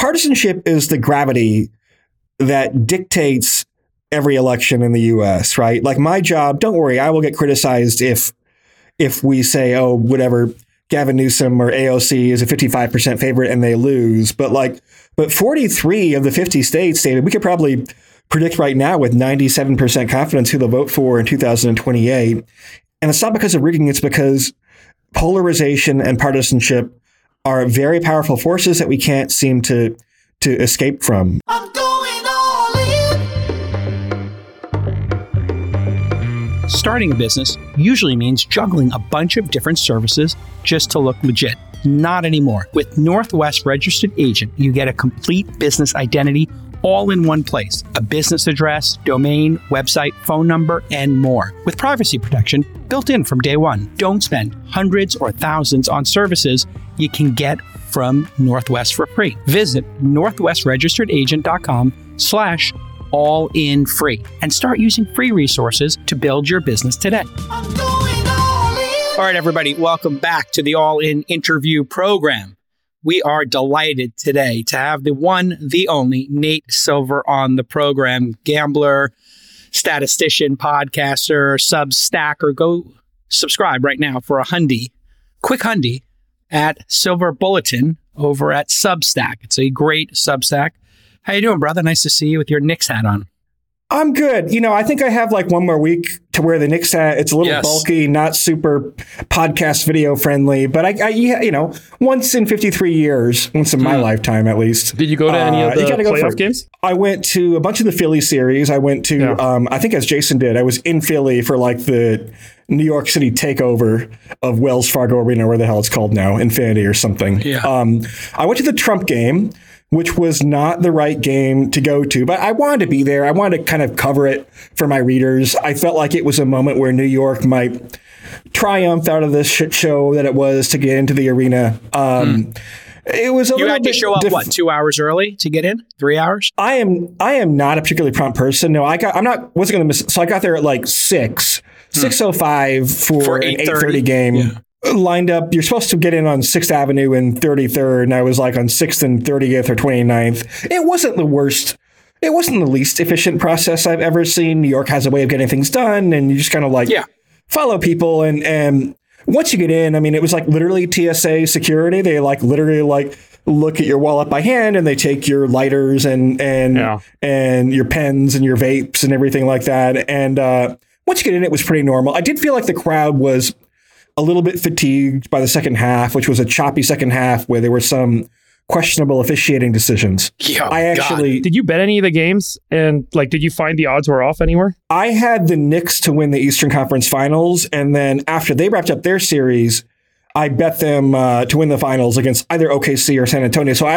partisanship is the gravity that dictates every election in the US, right? Like my job, don't worry, I will get criticized if we say, oh, whatever, Gavin Newsom or AOC is a 55% favorite and they lose. But 43 of the 50 states, David, we could probably predict right now with 97% confidence who they'll vote for in 2028. And it's not because of rigging, it's because polarization and partisanship are very powerful forces that we can't seem to escape from. I'm going all in. Starting a business usually means juggling a bunch of different services just to look legit. Not anymore. With Northwest Registered Agent, you get a complete business identity all in one place. A business address, domain, website, phone number, and more. With privacy protection built in from day one. Don't spend hundreds or thousands on services you can get from Northwest for free. Visit northwestregisteredagent.com/all-in-free and start using free resources to build your business today. I'm going all in. All right, everybody, welcome back to the All In interview program. We are delighted today to have the one, the only Nate Silver on the program. Gambler, statistician, podcaster, Substacker. Go subscribe right now for a quick hundy at Silver Bulletin over at Substack. It's a great Substack. How you doing, brother? Nice to see you with your Knicks hat on. I'm good. I think I have one more week to wear the Knicks hat. It's a little bulky, not super podcast video friendly, but I once in 53 years, once in my lifetime at least. Did you go to any of the playoff games? I went to a bunch of the Philly series. I went to, I think as Jason did, I was in Philly for the New York City takeover of Wells Fargo Arena, where the hell it's called now, Infinity or something. Yeah. I went to the Trump game, which was not the right game to go to, but I wanted to be there. I wanted to kind of cover it for my readers. I felt like it was a moment where New York might triumph out of this shit show that it was to get into the arena. It was You had to show up, 2 hours early to get in? 3 hours? I am not a particularly prompt person. No, wasn't going to miss. So I got there at 6:05 for an 8:30 game. Yeah. Lined up. You're supposed to get in on 6th Avenue and 33rd, and I was on 6th and 30th or 29th. It wasn't the worst. It wasn't the least efficient process I've ever seen. New York has a way of getting things done, and you just kind of follow people. And once you get in, it was literally TSA security. They literally look at your wallet by hand, and they take your lighters and your pens and your vapes and everything like that. And once you get in, it was pretty normal. I did feel like the crowd was a little bit fatigued by the second half, which was a choppy second half where there were some questionable officiating decisions. Did you bet any of the games? And did you find the odds were off anywhere? I had the Knicks to win the Eastern Conference Finals. And then after they wrapped up their series, I bet them to win the finals against either OKC or San Antonio. So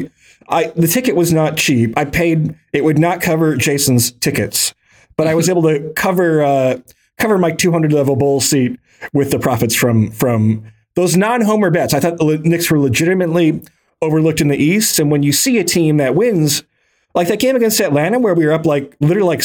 the ticket was not cheap. I paid, it would not cover Jason's tickets, but I was able to cover my 200 level bowl seat with the profits from those non-homer bets. I thought the Knicks were legitimately overlooked in the East. And when you see a team that wins, like that game against Atlanta, where we were up literally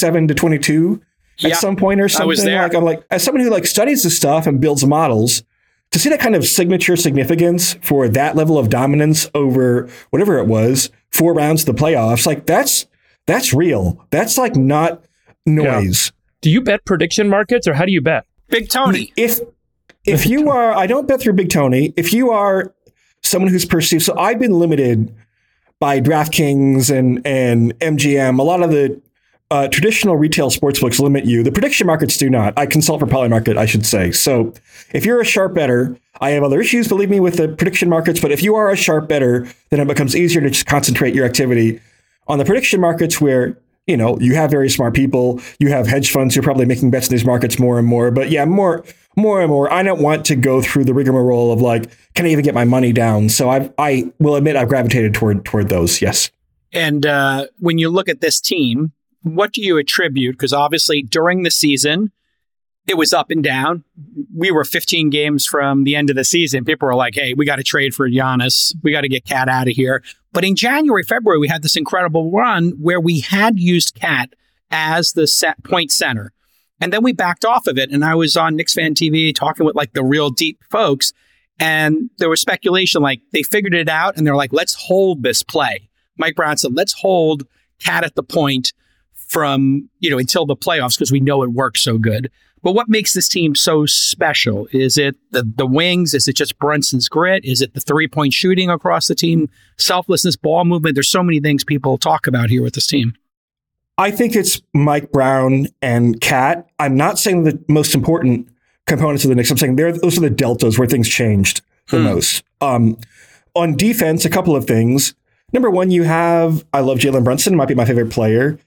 77-22 at some point or something. I was there. I'm as someone who studies this stuff and builds models, to see that kind of signature significance for that level of dominance over whatever it was, 4 rounds of the playoffs, that's real. That's not noise. Yeah. Do you bet prediction markets, or how do you bet? Big Tony. If you are, I don't bet through Big Tony. If you are someone who's perceived, so I've been limited by DraftKings and MGM. A lot of the traditional retail sportsbooks limit you. The prediction markets do not. I consult for Polymarket, I should say. So if you're a sharp bettor, I have other issues, believe me, with the prediction markets. But if you are a sharp bettor, then it becomes easier to just concentrate your activity on the prediction markets where you have very smart people. You have hedge funds who are probably making bets in these markets more and more. But more and more. I don't want to go through the rigmarole of can I even get my money down? So I will admit I've gravitated toward those. Yes. And when you look at this team, what do you attribute? Because obviously during the season, it was up and down. We were 15 games from the end of the season. People were like, hey, we got to trade for Giannis. We got to get Cat out of here. But in January, February, we had this incredible run where we had used Cat as the point center. And then we backed off of it. And I was on Knicks Fan TV talking with the real deep folks. And there was speculation like they figured it out and they're like, let's hold this play. Mike Brown said, let's hold Cat at the point from, until the playoffs because we know it works so good. But what makes this team so special? Is it the wings? Is it just Brunson's grit? Is it the 3-point shooting across the team? Selflessness, ball movement? There's so many things people talk about here with this team. I think it's Mike Brown and Cat. I'm not saying the most important components of the Knicks. I'm saying those are the deltas where things changed the most. On defense, a couple of things. Number one, I love Jalen Brunson, might be my favorite player.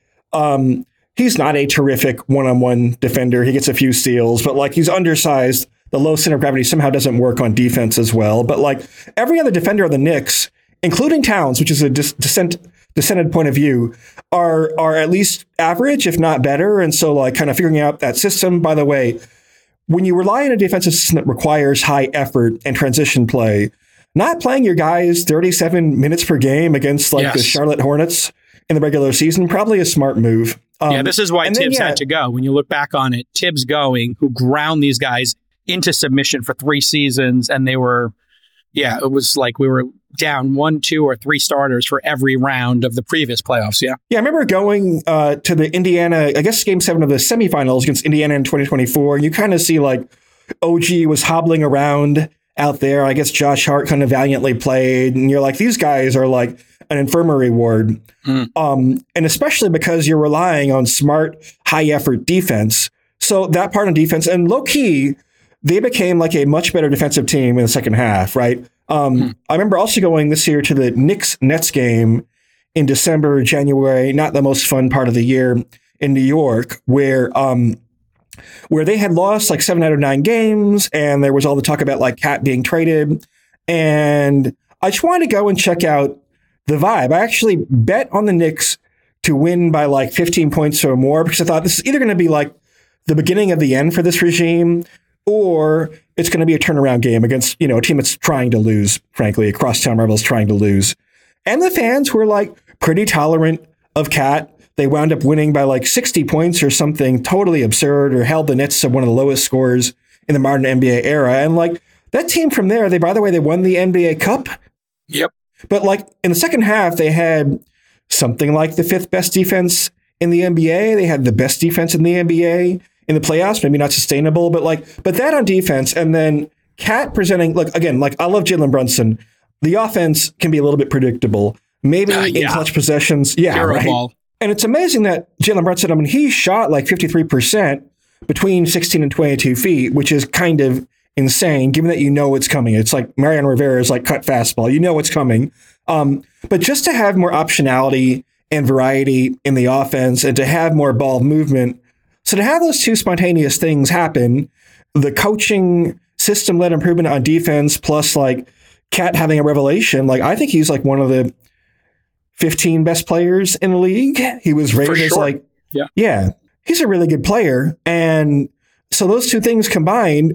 He's not a terrific one-on-one defender. He gets a few steals, but he's undersized. The low center of gravity somehow doesn't work on defense as well. But every other defender of the Knicks, including Towns, which is a dissented point of view, are at least average, if not better. And so kind of figuring out that system. By the way, when you rely on a defensive system that requires high effort and transition play, not playing your guys 37 minutes per game against the Charlotte Hornets in the regular season, probably a smart move. This is why Tibbs had to go. When you look back on it, Tibbs going, who ground these guys into submission for 3 seasons, and they were, it was like we were down 1, 2, or 3 starters for every round of the previous playoffs. Yeah. Yeah. I remember going to the Indiana, I guess game 7 of the semifinals against Indiana in 2024. And you kind of see OG was hobbling around out there. I guess Josh Hart kind of valiantly played. And you're like, these guys are an infirmary ward. And especially because you're relying on smart, high effort defense. So that part on defense and low key, they became a much better defensive team in the second half, right? I remember also going this year to the Knicks-Nets game in December, January, not the most fun part of the year in New York, where they had lost 7 out of 9 games, and there was all the talk about Cat being traded. And I just wanted to go and check out the vibe. I actually bet on the Knicks to win by 15 points or more because I thought this is either going to be the beginning of the end for this regime, or it's going to be a turnaround game against, a team that's trying to lose, frankly, a crosstown rivals trying to lose. And the fans were pretty tolerant of Cat. They wound up winning by 60 points or something totally absurd, or held the Nets to one of the lowest scores in the modern NBA era. And that team from there, by the way, they won the NBA Cup. Yep. But in the second half, they had something like the 5th best defense in the NBA. They had the best defense in the NBA in the playoffs, maybe not sustainable, but that on defense. And then Cat presenting, again, I love Jalen Brunson. The offense can be a little bit predictable, maybe in clutch possessions. Yeah, hero right. Ball. And it's amazing that Jalen Brunson, he shot 53% between 16 and 22 feet, which is kind of insane, given that it's coming. It's Mariano Rivera's cut fastball. It's coming. But just to have more optionality and variety in the offense and to have more ball movement, so to have those two spontaneous things happen, the coaching system-led improvement on defense plus Cat having a revelation, I think he's one of the 15 best players in the league. He was rated as he's a really good player. And so those two things combined,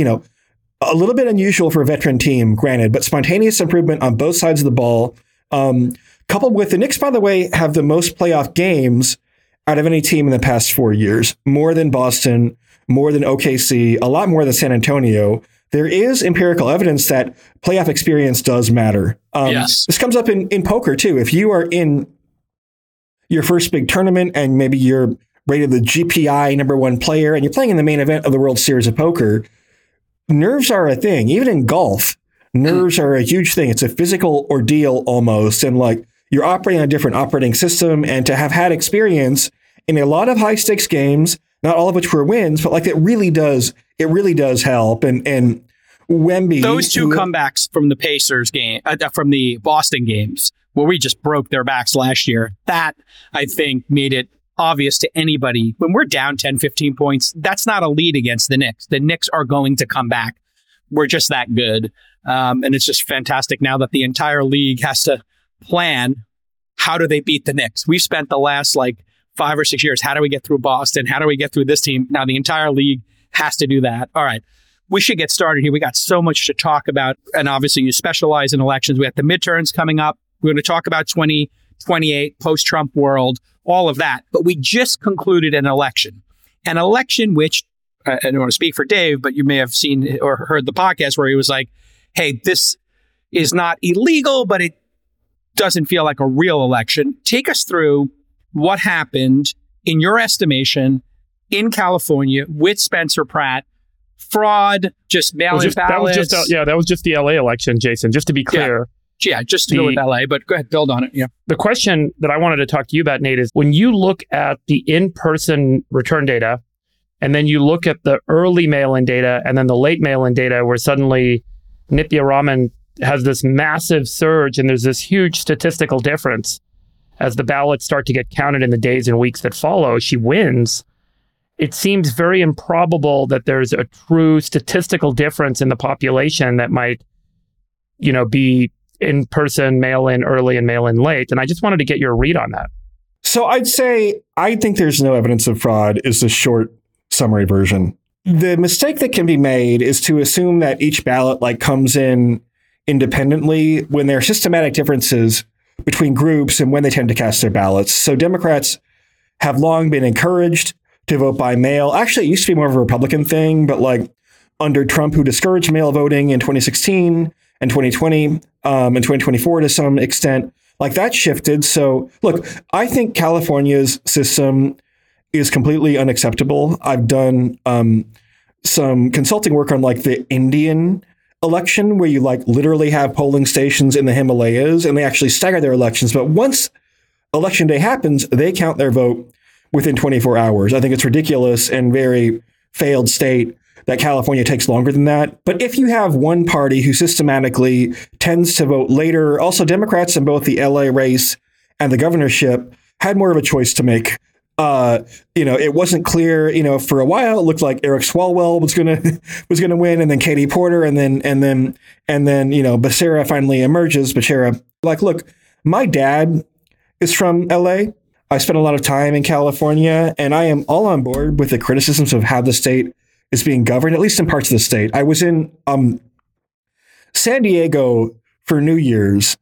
a little bit unusual for a veteran team, granted, but spontaneous improvement on both sides of the ball, coupled with the Knicks, by the way, have the most playoff games out of any team in the past 4 years, more than Boston, more than OKC, a lot more than San Antonio. There is empirical evidence that playoff experience does matter. Yes. This comes up in poker too. If you are in your first big tournament and maybe you're rated the GPI #1 player and you're playing in the main event of the World Series of Poker, nerves are a thing. Even in golf, nerves are a huge thing. It's a physical ordeal almost. And you're operating on a different operating system, and to have had experience in a lot of high stakes games, not all of which were wins, but it really does help. And Wemby, those two comebacks from the Pacers game, from the Boston games, where we just broke their backs last year, that I think made it obvious to anybody when we're down 10, 15 points, that's not a lead against the Knicks. The Knicks are going to come back. We're just that good. And it's just fantastic now that the entire league has to plan, how do they beat the Knicks? We've spent the last 5 or 6 years, how do we get through Boston? How do we get through this team? Now the entire league has to do that. All right. We should get started here. We got so much to talk about. And obviously you specialize in elections. We have the midterms coming up. We're going to talk about 2028, post-Trump world, all of that. But we just concluded an election which, I don't want to speak for Dave, but you may have seen or heard the podcast where he was like, hey, this is not illegal, but it doesn't feel like a real election. Take us through what happened, in your estimation, in California with Spencer Pratt. Fraud, just mail-in ballots. That was just the LA election, Jason, just to be clear. Yeah, just to go with LA, but go ahead, build on it. Yeah. The question that I wanted to talk to you about, Nate, is when you look at the in-person return data, and then you look at the early mail-in data, and then the late mail-in data, where suddenly Nithya Raman has this massive surge, and there's this huge statistical difference as the ballots start to get counted in the days and weeks that follow. She wins. It seems very improbable that there's a true statistical difference in the population that might, be in-person, mail-in early and mail-in late. And I just wanted to get your read on that. So I'd say I think there's no evidence of fraud is the short summary version. The mistake that can be made is to assume that each ballot comes in independently when there are systematic differences between groups and when they tend to cast their ballots. So Democrats have long been encouraged to vote by mail. Actually, it used to be more of a Republican thing, but under Trump, who discouraged mail voting in 2016 and 2020 and 2024 to some extent, that shifted. So look, I think California's system is completely unacceptable. I've done some consulting work on the Indian election, where you literally have polling stations in the Himalayas and they actually stagger their elections. But once election day happens, they count their vote within 24 hours. I think it's ridiculous and very failed state that California takes longer than that. But if you have one party who systematically tends to vote later, also Democrats in both the LA race and the governorship had more of a choice to make. It wasn't clear, for a while, it looked like Eric Swalwell was going to win, and then Katie Porter, and then Becerra finally emerges. Becerra, look, my dad is from LA. I spent a lot of time in California, and I am all on board with the criticisms of how the state is being governed, at least in parts of the state. I was in San Diego for New Year's,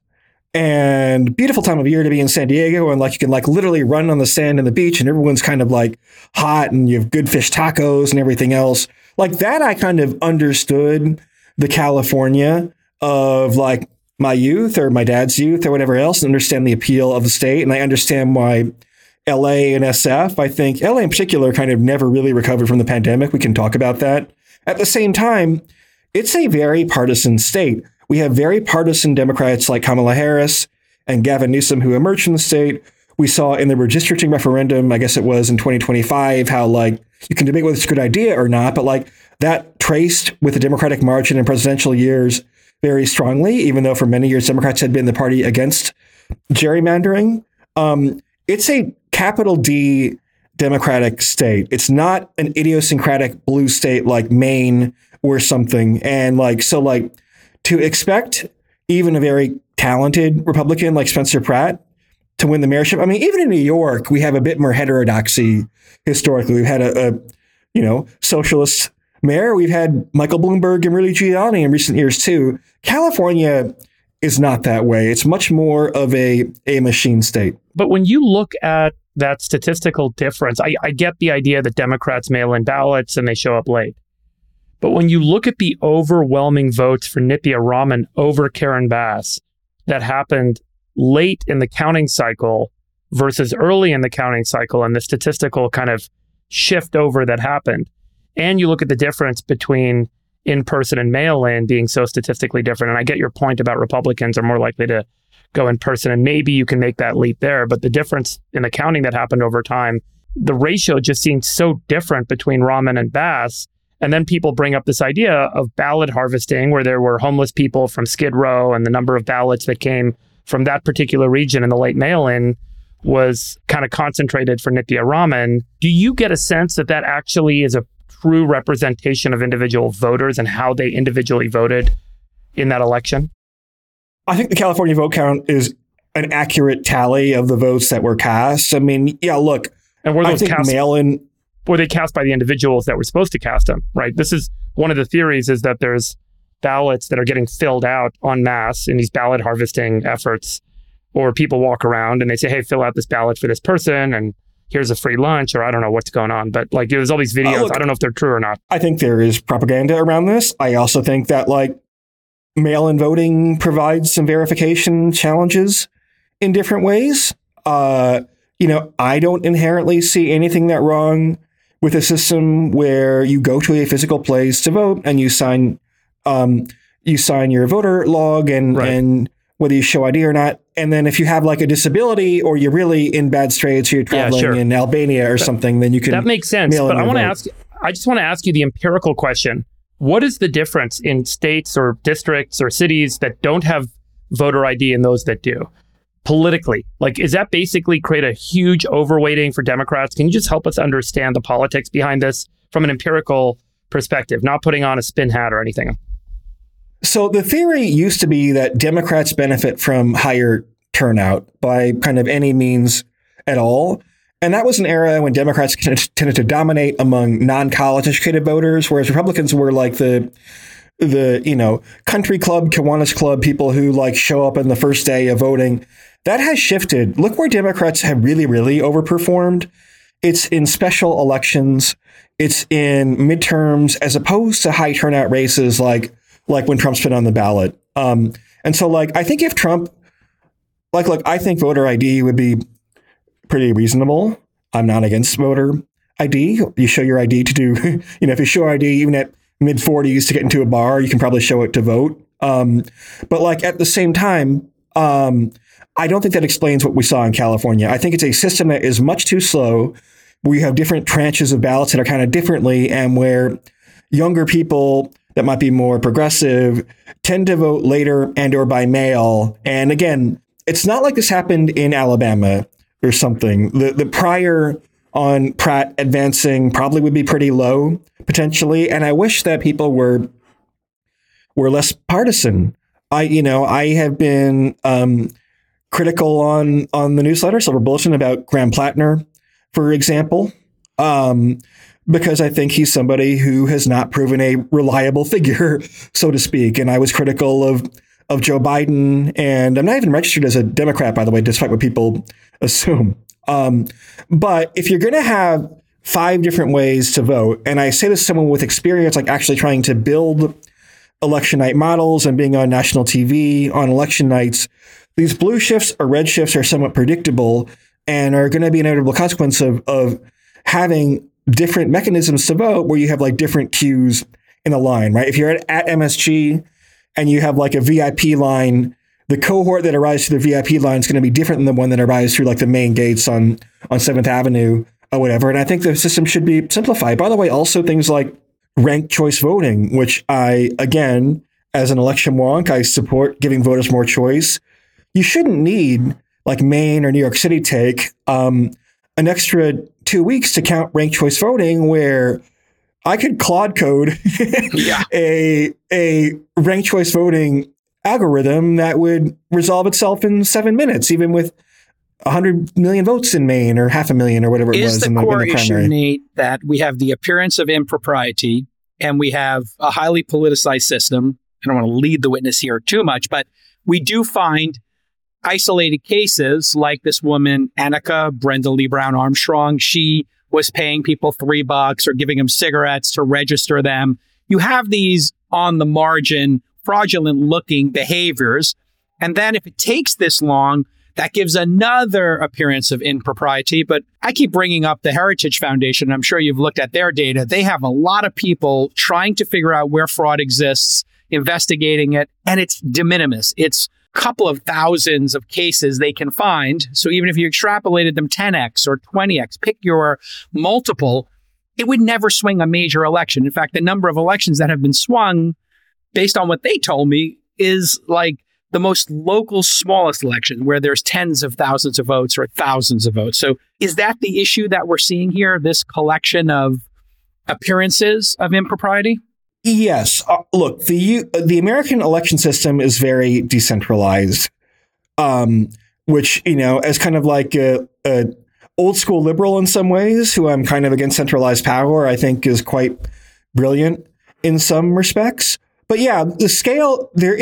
and beautiful time of year to be in San Diego, and you can literally run on the sand and the beach, and everyone's kind of hot, and you have good fish tacos and everything else. That I kind of understood the California of my youth or my dad's youth or whatever else, and understand the appeal of the state. And I understand why LA and SF, I think LA in particular, kind of never really recovered from the pandemic. We can talk about that. At the same time, it's a very partisan state. We have very partisan Democrats like Kamala Harris and Gavin Newsom who emerged from the state. We saw in the redistricting referendum, I guess it was in 2025, how you can debate whether it's a good idea or not, but that traced with the Democratic margin in presidential years very strongly, even though for many years Democrats had been the party against gerrymandering. It's a capital D Democratic state. It's not an idiosyncratic blue state like Maine or something. And to expect even a very talented Republican like Spencer Pratt to win the mayorship. I mean, even in New York, we have a bit more heterodoxy historically. We've had a socialist mayor. We've had Michael Bloomberg and Rudy Giuliani in recent years too. California is not that way. It's much more of a machine state. But when you look at that statistical difference, I get the idea that Democrats mail in ballots and they show up late. But when you look at the overwhelming votes for Nithya Raman over Karen Bass that happened late in the counting cycle versus early in the counting cycle, and the statistical kind of shift over that happened, and you look at the difference between in-person and mail-in being so statistically different, and I get your point about Republicans are more likely to go in person, and maybe you can make that leap there, but the difference in the counting that happened over time, the ratio just seemed so different between Raman and Bass. And then people bring up this idea of ballot harvesting, where there were homeless people from Skid Row, and the number of ballots that came from that particular region in the late mail-in was kind of concentrated for Nithya Raman. Do you get a sense that that actually is a true representation of individual voters and how they individually voted in that election? I think the California vote count is an accurate tally of the votes that were cast. I mean, yeah, look, and were those I think mail-in... Were they cast by the individuals that were supposed to cast them, right? This is one of the theories, is that there's ballots that are getting filled out en masse in these ballot harvesting efforts, or people walk around and they say, hey, fill out this ballot for this person, and here's a free lunch, or I don't know what's going on. But there's all these videos. I don't know if they're true or not. I think there is propaganda around this. I also think that mail-in voting provides some verification challenges in different ways. I don't inherently see anything that wrong with a system where you go to a physical place to vote and you sign your voter log and whether you show ID or not. And then if you have like a disability or you're really in bad straits, or you're traveling in Albania or something, then you can. That makes sense. But I just want to ask you the empirical question. What is the difference in states or districts or cities that don't have voter ID and those that do? Politically, like, is that basically create a huge overweighting for Democrats? Can you just help us understand the politics behind this from an empirical perspective, not putting on a spin hat or anything? So the theory used to be that Democrats benefit from higher turnout by kind of any means at all. And that was an era when Democrats tended to dominate among non-college educated voters, whereas Republicans were like the country club, Kiwanis club people who like show up on the first day of voting. That has shifted. Look where Democrats have really, really overperformed. It's in special elections. It's in midterms, as opposed to high turnout races like when Trump's been on the ballot. And so I think if Trump, I think voter ID would be pretty reasonable. I'm not against voter ID. You show your ID to do, if you show ID even at mid 40s to get into a bar, you can probably show it to vote. But at the same time, I don't think that explains what we saw in California. I think it's a system that is much too slow, where you have different tranches of ballots that are kind of differently, and where younger people that might be more progressive tend to vote later and or by mail. And again, it's not like this happened in Alabama or something. The prior on Pratt advancing probably would be pretty low potentially. And I wish that people were less partisan. I have been critical on the newsletter, Silver Bulletin, about Graham Plattner, for example, because I think he's somebody who has not proven a reliable figure, so to speak. And I was critical of Joe Biden, and I'm not even registered as a Democrat, by the way, despite what people assume. But if you're going to have 5 different ways to vote, and I say this to someone with experience, like actually trying to build election night models and being on national TV on election nights, these blue shifts or red shifts are somewhat predictable and are going to be an inevitable consequence of having different mechanisms to vote, where you have different queues in a line, right? If you're at MSG and you have a VIP line, the cohort that arrives through the VIP line is going to be different than the one that arrives through the main gates on 7th Avenue or whatever. And I think the system should be simplified. By the way, also things like ranked choice voting, which I, again, as an election wonk, I support giving voters more choice. You shouldn't need, like Maine or New York City take, an extra 2 weeks to count ranked choice voting, where I could Claude code a ranked choice voting algorithm that would resolve itself in 7 minutes, even with 100 million votes in Maine, or 500,000 or whatever it was in the primary. Is the core issue, Nate, that we have the appearance of impropriety and we have a highly politicized system? I don't want to lead the witness here too much, but we do find isolated cases like this woman, Annika Brenda Lee Brown Armstrong. She was paying people $3 or giving them cigarettes to register them. You have these on the margin, fraudulent looking behaviors. And then if it takes this long, that gives another appearance of impropriety. But I keep bringing up the Heritage Foundation. I'm sure you've looked at their data. They have a lot of people trying to figure out where fraud exists, investigating it, and it's de minimis. It's a couple of thousands of cases they can find. So even if you extrapolated them 10x or 20x, pick your multiple, it would never swing a major election. In fact, the number of elections that have been swung, based on what they told me, is like the most local, smallest election, where there's tens of thousands of votes or thousands of votes. So is that the issue that we're seeing here, this collection of appearances of impropriety? Yes. Look, the American election system is very decentralized, which, as kind of like a old school liberal in some ways, who I'm kind of against centralized power, I think is quite brilliant in some respects. But yeah, the scale, there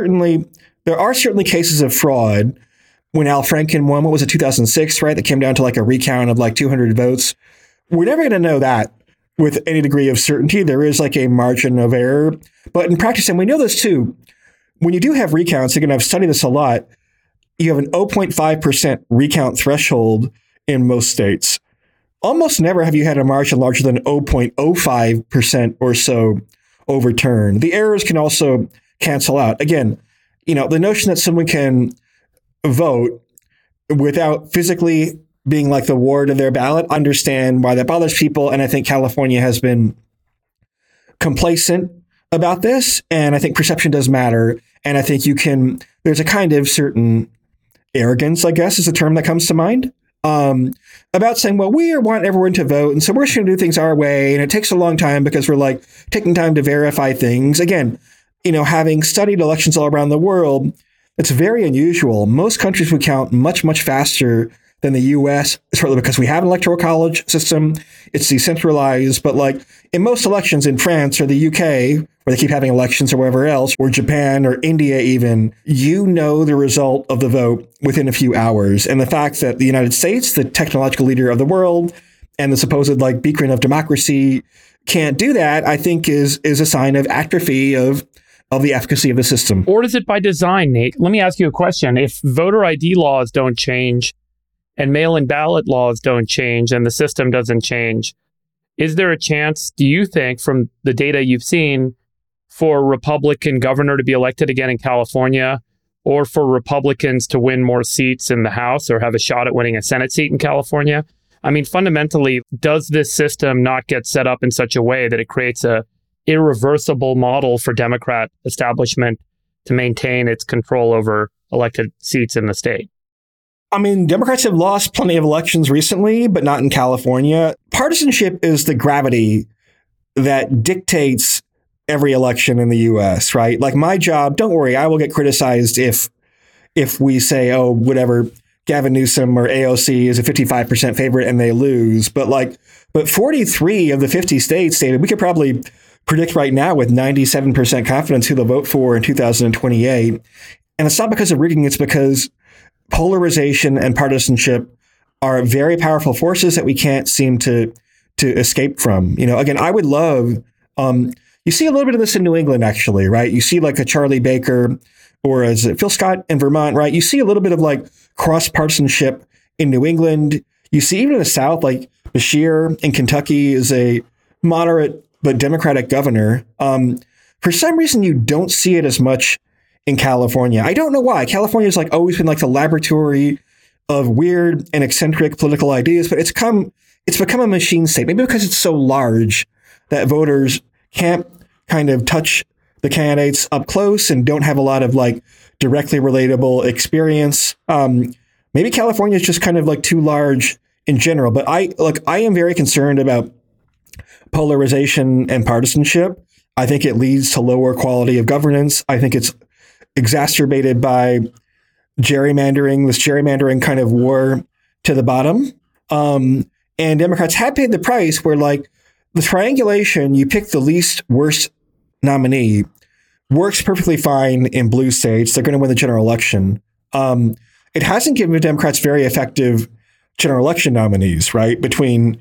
are certainly cases of fraud. When Al Franken won, what was it, 2006, right? That came down to like a recount of like 200 votes. We're never going to know that with any degree of certainty. There is like a margin of error. But in practice, and we know this too, when you do have recounts, again, I've studied this a lot, you have an 0.5% recount threshold in most states. Almost never have you had a margin larger than 0.05% or so overturned. The errors can also cancel out. Again, the notion that someone can vote without physically being like the ward of their ballot, understand why that bothers people. And I think California has been complacent about this. And I think perception does matter. And I think there's a kind of certain arrogance, I guess, is a term that comes to mind, about saying, well, we want everyone to vote. And so we're just going to do things our way. And it takes a long time because we're like taking time to verify things. Again, having studied elections all around the world, it's very unusual. Most countries would count much, much faster than the U.S., partly because we have an electoral college system. It's decentralized. But like in most elections in France or the U.K., where they keep having elections or wherever else, or Japan or India even, the result of the vote within a few hours. And the fact that the United States, the technological leader of the world and the supposed like beacon of democracy, can't do that, I think is a sign of atrophy of the efficacy of the system. Or is it by design, Nate? Let me ask you a question. If voter ID laws don't change and mail-in ballot laws don't change and the system doesn't change, is there a chance, do you think, from the data you've seen, for a Republican governor to be elected again in California, or for Republicans to win more seats in the House or have a shot at winning a Senate seat in California? I mean, fundamentally, does this system not get set up in such a way that it creates a irreversible model for Democrat establishment to maintain its control over elected seats in the state? I mean, Democrats have lost plenty of elections recently, but not in California. Partisanship is the gravity that dictates every election in the U.S., right? Like my job, don't worry, I will get criticized if we say, oh, whatever, Gavin Newsom or AOC is a 55% favorite and they lose. But 43 of the 50 states, David, we could probably predict right now with 97% confidence who they'll vote for in 2028. And it's not because of rigging, it's because polarization and partisanship are very powerful forces that we can't seem to escape from. Again, I would love, you see a little bit of this in New England, actually, right? You see like a Charlie Baker or is it Phil Scott in Vermont, right? You see a little bit of like cross-partisanship in New England. You see even in the South, like Beshear in Kentucky is a moderate but Democratic governor. For some reason, you don't see it as much in California. I don't know why. California's like always been like the laboratory of weird and eccentric political ideas, but it's become a machine state. Maybe because it's so large that voters can't kind of touch the candidates up close and don't have a lot of like directly relatable experience. Maybe California is just kind of like too large in general, but I am very concerned about polarization and partisanship. I think it leads to lower quality of governance. I think it's exacerbated by this gerrymandering kind of war to the bottom. And Democrats have paid the price where like the triangulation, you pick the least worst nominee, works perfectly fine in blue states. They're going to win the general election. It hasn't given the Democrats very effective general election nominees, right? Between,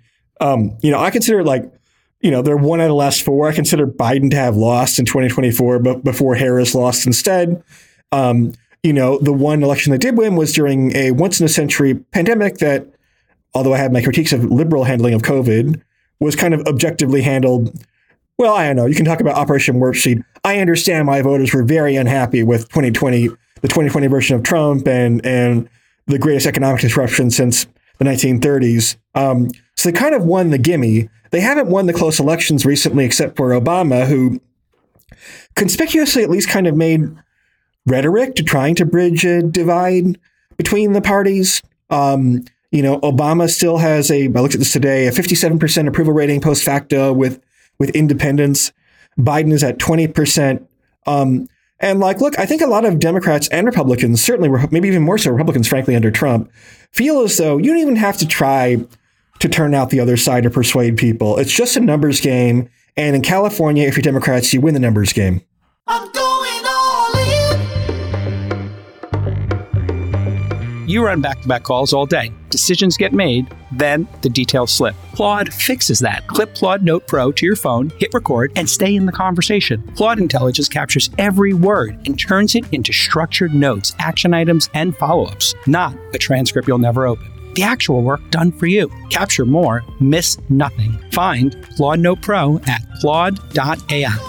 I consider they're one out of the last four. I consider Biden to have lost in 2024, but before Harris lost instead. The one election they did win was during a once in a century pandemic that, although I have my critiques of liberal handling of COVID, was kind of objectively handled. Well, I don't know. You can talk about Operation Warp Speed. I understand why voters were very unhappy with 2020, the 2020 version of Trump and the greatest economic disruption since the 1930s. So they kind of won the gimme. They haven't won the close elections recently, except for Obama, who conspicuously at least kind of made rhetoric to trying to bridge a divide between the parties. Obama still has I looked at this today, a 57% approval rating post facto with independents. Biden is at 20%. And look, I think a lot of Democrats and Republicans, certainly maybe even more so Republicans, frankly, under Trump, feel as though you don't even have to try to turn out the other side or persuade people. It's just a numbers game. And in California, if you're Democrats, you win the numbers game. I'm going all in. You run back-to-back calls all day. Decisions get made, then the details slip. Claude fixes that. Clip Claude Note Pro to your phone, hit record, and stay in the conversation. Claude Intelligence captures every word and turns it into structured notes, action items, and follow-ups, not a transcript you'll never open. The actual work done for you. Capture more, miss nothing. Find Claude Note Pro at claude.ai.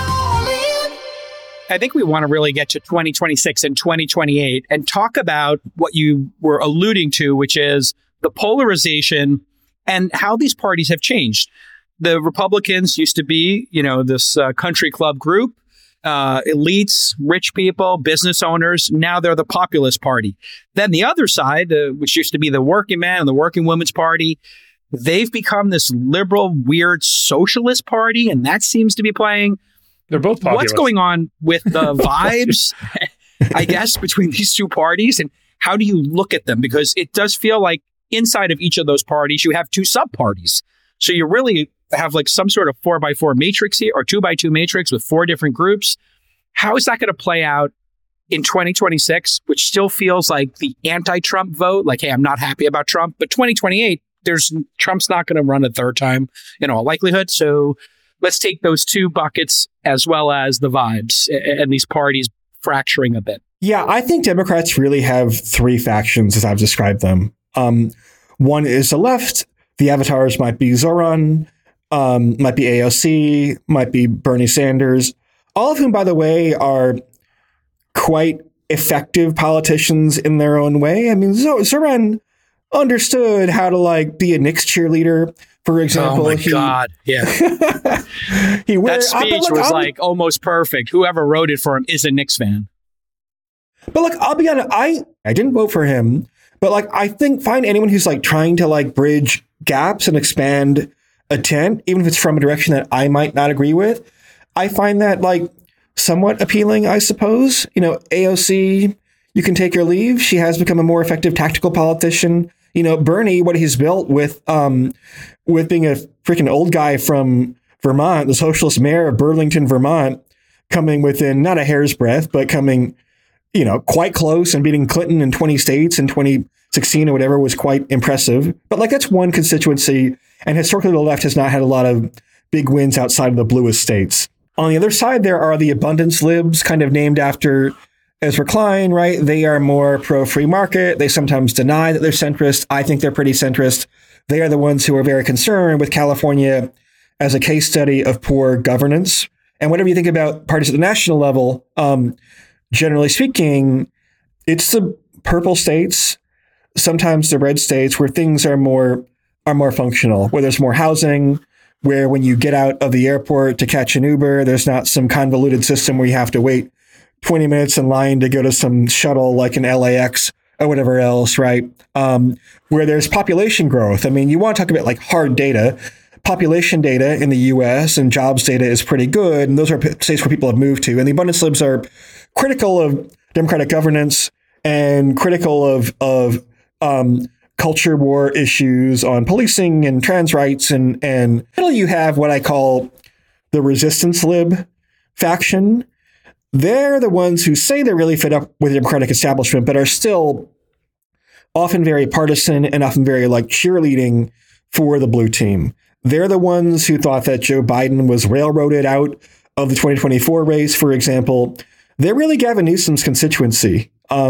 I think we want to really get to 2026 and 2028 and talk about what you were alluding to, which is the polarization and how these parties have changed. The Republicans used to be, this country club group, elites, rich people, business owners. Now they're the populist party. Then the other side, which used to be the working man and the working woman's party, they've become this liberal, weird socialist party, and that seems to be playing. They're both populist. What's going on with the vibes, I guess, between these two parties, and how do you look at them? Because it does feel like inside of each of those parties, you have two sub-parties. So you really have like some sort of 4x4 matrix here, or 2x2 matrix with 4 different groups. How is that going to play out in 2026, which still feels like the anti-Trump vote? Like, hey, I'm not happy about Trump. But 2028, Trump's not going to run a third time in all likelihood. So let's take those two buckets as well as the vibes and these parties fracturing a bit. Yeah, I think Democrats really have 3 factions as I've described them. One is the left. The avatars might be Zoran, might be AOC, might be Bernie Sanders, all of whom, by the way, are quite effective politicians in their own way. I mean, Zoran understood how to be a Knicks cheerleader. For example, oh my God, yeah. That speech was almost perfect. Whoever wrote it for him is a Knicks fan. But I'll be honest, I didn't vote for him, but I find anyone who's trying to bridge gaps and expand a tent, even if it's from a direction that I might not agree with, I find that somewhat appealing, I suppose. AOC, you can take your leave. She has become a more effective tactical politician. Bernie, what he's built with being a freaking old guy from Vermont, the socialist mayor of Burlington, Vermont, coming within not a hair's breadth, but coming, quite close and beating Clinton in 20 states in 2016 or whatever was quite impressive. But that's one constituency. And historically, the left has not had a lot of big wins outside of the bluest states. On the other side, there are the abundance libs, kind of named after Ezra Klein, right? They are more pro-free market. They sometimes deny that they're centrist. I think they're pretty centrist. They are the ones who are very concerned with California as a case study of poor governance. And whatever you think about parties at the national level, generally speaking, it's the purple states, sometimes the red states, where things are more functional, where there's more housing, where when you get out of the airport to catch an Uber, there's not some convoluted system where you have to wait 20 minutes in line to go to some shuttle like an LAX or whatever else, right? Where there's population growth. I mean, you want to talk about hard data. Population data in the US and jobs data is pretty good. And those are states where people have moved to. And the abundance libs are critical of democratic governance and critical of culture war issues on policing and trans rights. And you have what I call the resistance lib faction. They're the ones who say they're really fed up with the democratic establishment, but are still often very partisan and often very cheerleading for the blue team. They're the ones who thought that Joe Biden was railroaded out of the 2024 race, for example. They're really Gavin Newsom's constituency.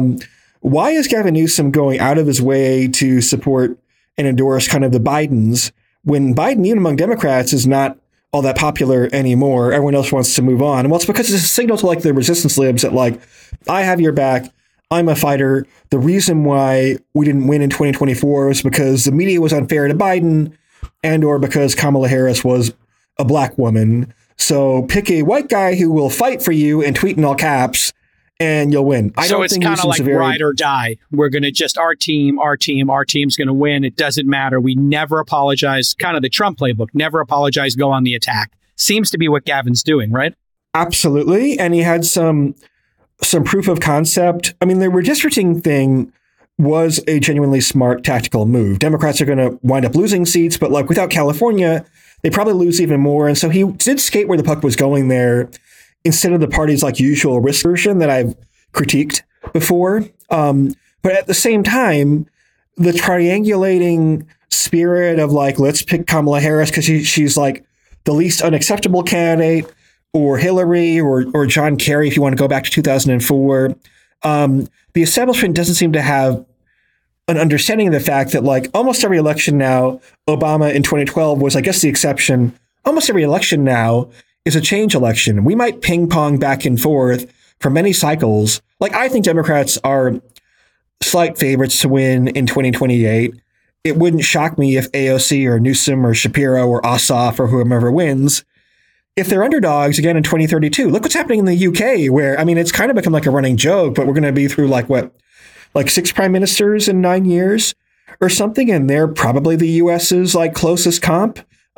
Why is Gavin Newsom going out of his way to support and endorse kind of the Bidens when Biden, even among Democrats, is not all that popular anymore? Everyone else wants to move on. Well, it's because it's a signal to the resistance libs that I have your back. I'm a fighter. The reason why we didn't win in 2024 was because the media was unfair to Biden and or because Kamala Harris was a black woman. So pick a white guy who will fight for you and tweet in all caps and you'll win. So it's kind of like ride or die. We're going to just our team's going to win. It doesn't matter. We never apologize. Kind of the Trump playbook. Never apologize. Go on the attack. Seems to be what Gavin's doing, right? Absolutely. And he had some proof of concept. I mean, the redistricting thing was a genuinely smart tactical move. Democrats are going to wind up losing seats, but without California, they probably lose even more. And so he did skate where the puck was going there, instead of the party's usual risk version that I've critiqued before. But at the same time, the triangulating spirit of like, let's pick Kamala Harris because she's like the least unacceptable candidate, or Hillary, or John Kerry, if you want to go back to 2004. The establishment doesn't seem to have an understanding of the fact that like almost every election now, Obama in 2012 was, I guess, the exception. Almost every election now is a change election. We might ping pong back and forth for many cycles. Like, I think Democrats are slight favorites to win in 2028. It wouldn't shock me if AOC or Newsom or Shapiro or Ossoff or whomever wins. If they're underdogs again in 2032, look what's happening in the UK, where, I mean, it's kind of become like a running joke, but we're going to be through like 6 prime ministers in 9 years or something. And they're probably the US's like closest comp.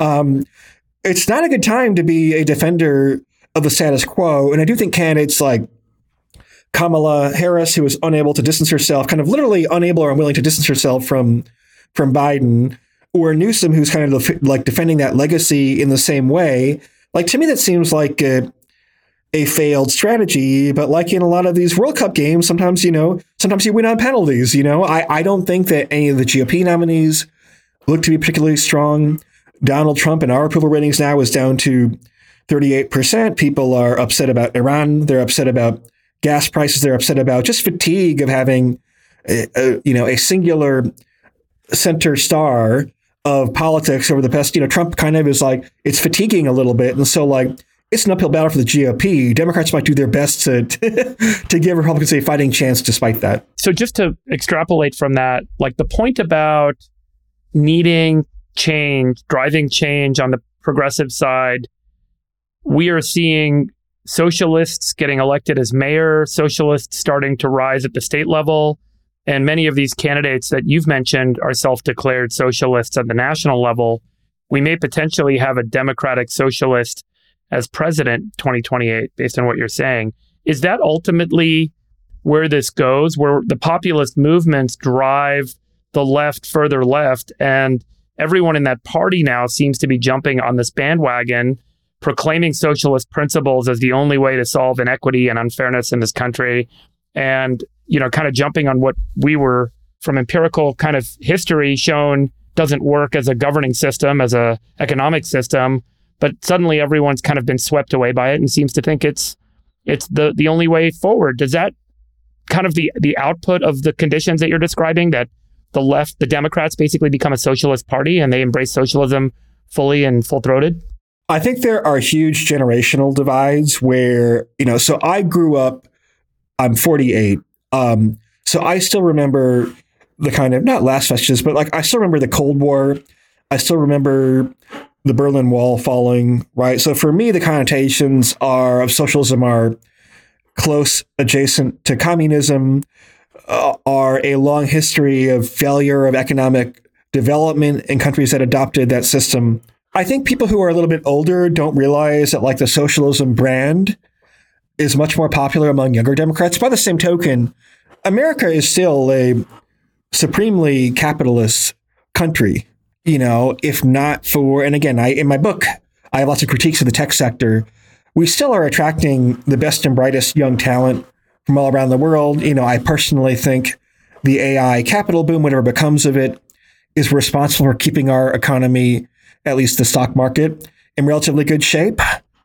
It's not a good time to be a defender of the status quo. And I do think candidates like Kamala Harris, who is unable to distance herself, kind of literally unable or unwilling to distance herself from Biden, or Newsom, who's kind of like defending that legacy in the same way. Like, to me, that seems like a failed strategy. But like in a lot of these World Cup games, sometimes you win on penalties. I don't think that any of the GOP nominees look to be particularly strong. Donald Trump and our approval ratings now is down to 38%. People are upset about Iran. They're upset about gas prices. They're upset about just fatigue of having a singular center star of politics over the past. Trump kind of is like, it's fatiguing a little bit. And so like, it's an uphill battle for the GOP. Democrats might do their best to give Republicans a fighting chance despite that. So just to extrapolate from that, like the point about needing change, driving change on the progressive side, we are seeing socialists getting elected as mayor, socialists starting to rise at the state level. And many of these candidates that you've mentioned are self-declared socialists at the national level. We may potentially have a Democratic socialist as president 2028, based on what you're saying. Is that ultimately where this goes, where the populist movements drive the left further left, and everyone in that party now seems to be jumping on this bandwagon, proclaiming socialist principles as the only way to solve inequity and unfairness in this country, and kind of jumping on what we were, from empirical kind of history, shown doesn't work as a governing system, as a economic system, but suddenly everyone's kind of been swept away by it and seems to think it's the only way forward. Does that kind of the output of the conditions that you're describing, that the left, the Democrats basically become a socialist party and they embrace socialism fully and full-throated? I think there are huge generational divides where, so I grew up, I'm 48. So I still remember the kind of, not last vestiges, but like I still remember the Cold War. I still remember the Berlin Wall falling, right? So for me, the connotations of socialism are close adjacent to communism, are a long history of failure of economic development in countries that adopted that system. I think people who are a little bit older don't realize that like the socialism brand is much more popular among younger Democrats. By the same token, America is still a supremely capitalist country, if not for, and again, in my book, I have lots of critiques of the tech sector. We still are attracting the best and brightest young talent from all around the world. I personally think the AI capital boom, whatever becomes of it, is responsible for keeping our economy, at least the stock market, in relatively good shape.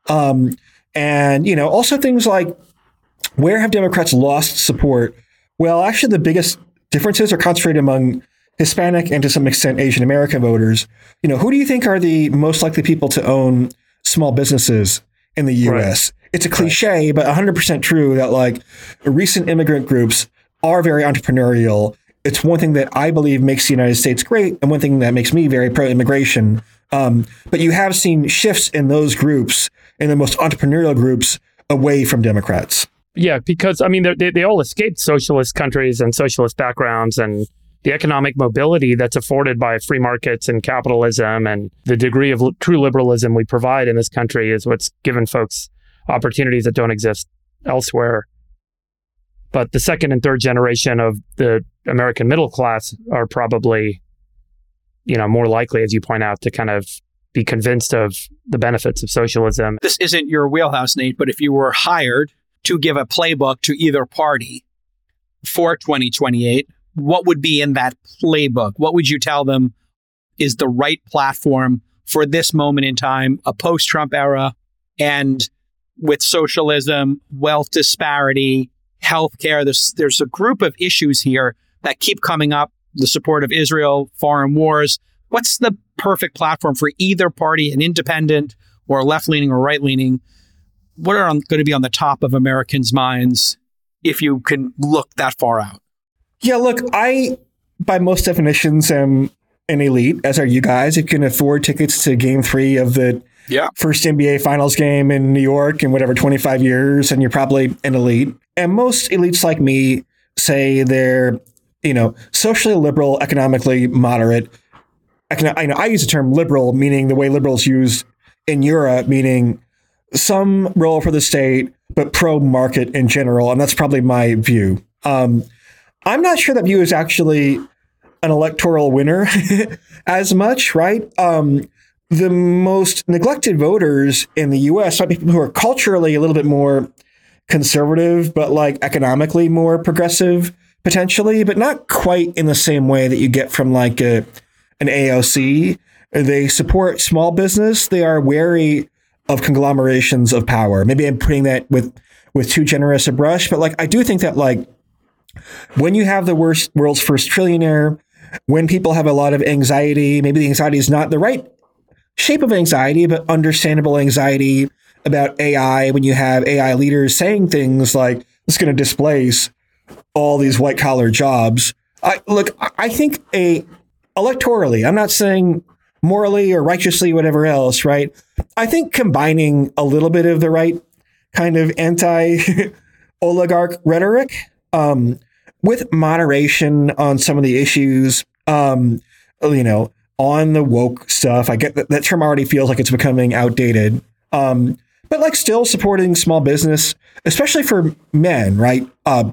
And, also things like, where have Democrats lost support? Well, actually, the biggest differences are concentrated among Hispanic and to some extent Asian American voters. Who do you think are the most likely people to own small businesses in the U.S.? Right. It's a cliche, right, but 100% true that like recent immigrant groups are very entrepreneurial. It's one thing that I believe makes the United States great, and one thing that makes me very pro-immigration. But you have seen shifts in those groups, in the most entrepreneurial groups, away from Democrats. Yeah, because, I mean, they all escaped socialist countries and socialist backgrounds, and the economic mobility that's afforded by free markets and capitalism and the degree of true liberalism we provide in this country is what's given folks opportunities that don't exist elsewhere. But the second and third generation of the American middle class are probably, more likely, as you point out, to kind of be convinced of the benefits of socialism. This isn't your wheelhouse, Nate, but if you were hired to give a playbook to either party, for 2028, what would be in that playbook? What would you tell them is the right platform for this moment in time, a post-Trump era, and with socialism, wealth disparity, healthcare? There's a group of issues here that keep coming up, the support of Israel, foreign wars. What's the perfect platform for either party, an independent or left-leaning or right-leaning? What are going to be on the top of Americans' minds if you can look that far out? Yeah, look, I, by most definitions, am an elite, as are you guys. You can afford tickets to Game 3 of the first NBA Finals game in New York in whatever, 25 years, and you're probably an elite. And most elites like me say they're, socially liberal, economically moderate. I use the term liberal, meaning the way liberals use in Europe, meaning some role for the state, but pro-market in general. And that's probably my view. I'm not sure that view is actually an electoral winner as much, right? The most neglected voters in the U.S. might be people who are culturally a little bit more conservative, but like economically more progressive, potentially, but not quite in the same way that you get from like an AOC. They support small business. They are wary of conglomerations of power. Maybe I'm putting that with too generous a brush, but like I do think that like when you have the world's first trillionaire, when people have a lot of anxiety, maybe the anxiety is not the right shape of anxiety, but understandable anxiety about AI, when you have AI leaders saying things like it's going to displace all these white collar jobs. I think electorally, I'm not saying morally or righteously, whatever else, right? I think combining a little bit of the right kind of anti-oligarch rhetoric with moderation on some of the issues, on the woke stuff. I get that term already feels like it's becoming outdated. But like still supporting small business, especially for men, right?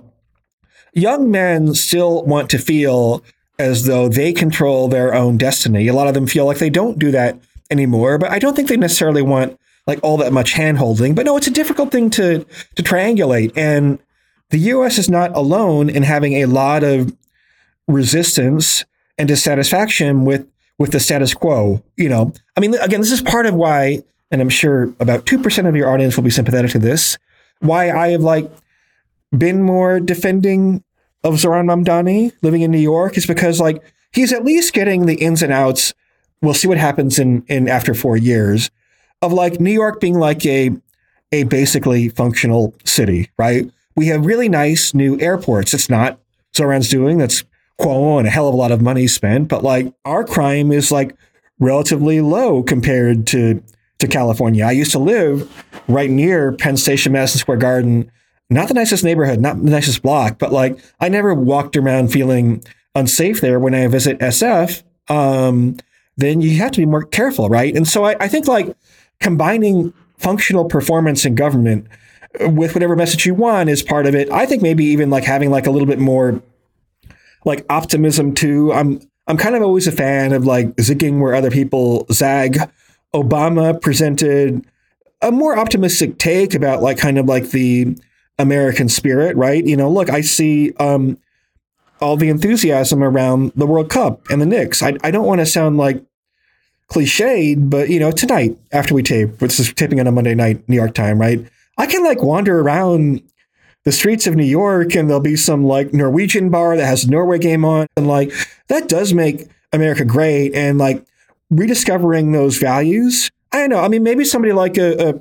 Young men still want to feel as though they control their own destiny. A lot of them feel like they don't do that anymore, but I don't think they necessarily want like all that much hand-holding. But no, it's a difficult thing to triangulate. And the U.S. is not alone in having a lot of resistance and dissatisfaction with the status quo. I mean, again, this is part of why, and I'm sure about 2% of your audience will be sympathetic to this, why I have like been more defending of Zoran Mamdani living in New York, is because like he's at least getting the ins and outs. We'll see what happens in after 4 years of like New York being like a basically functional city, right? We have really nice new airports. It's not Zoran's doing. That's Cuomo and a hell of a lot of money spent. But like our crime is like relatively low compared to California. I used to live right near Penn Station, Madison Square Garden. Not the nicest neighborhood, not the nicest block, but like I never walked around feeling unsafe there. When I visit SF, then you have to be more careful, right? And so I think like combining functional performance in government with whatever message you want is part of it. I think maybe even like having like a little bit more like optimism too. I'm kind of always a fan of like zigging where other people zag. Obama presented a more optimistic take about like kind of like the American spirit, right? Look, I see all the enthusiasm around the World Cup and the Knicks. I don't want to sound like cliched, but tonight after we tape, this is taping on a Monday night, New York time, right? I can like wander around the streets of New York and there'll be some like Norwegian bar that has a Norway game on. And like, that does make America great. And like rediscovering those values. I don't know. I mean, maybe somebody like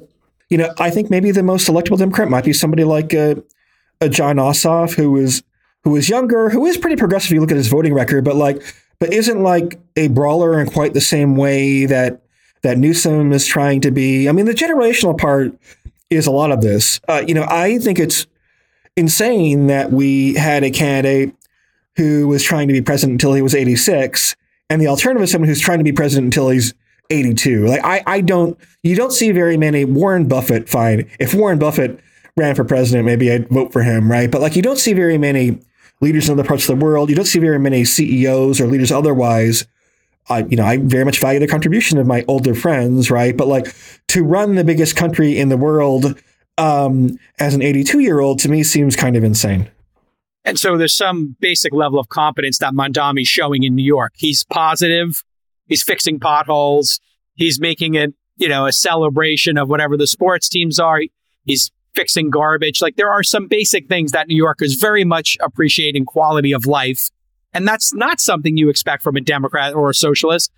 I think maybe the most electable Democrat might be somebody like a John Ossoff who is younger, who is pretty progressive if you look at his voting record, but isn't like a brawler in quite the same way that Newsom is trying to be. I mean, the generational part is a lot of this. I think it's insane that we had a candidate who was trying to be president until he was 86, and the alternative is someone who's trying to be president until he's 82. Like you don't see very many. Warren Buffett, fine. If Warren Buffett ran for president, maybe I'd vote for him, right? But like you don't see very many leaders in other parts of the world. You don't see very many CEOs or leaders otherwise. I very much value the contribution of my older friends, right? But like to run the biggest country in the world as an 82-year-old to me seems kind of insane. And so there's some basic level of competence that Mamdani's showing in New York. He's positive. He's fixing potholes. He's making it, a celebration of whatever the sports teams are. He's fixing garbage. Like, there are some basic things that New Yorkers very much appreciate in quality of life. And that's not something you expect from a Democrat or a socialist.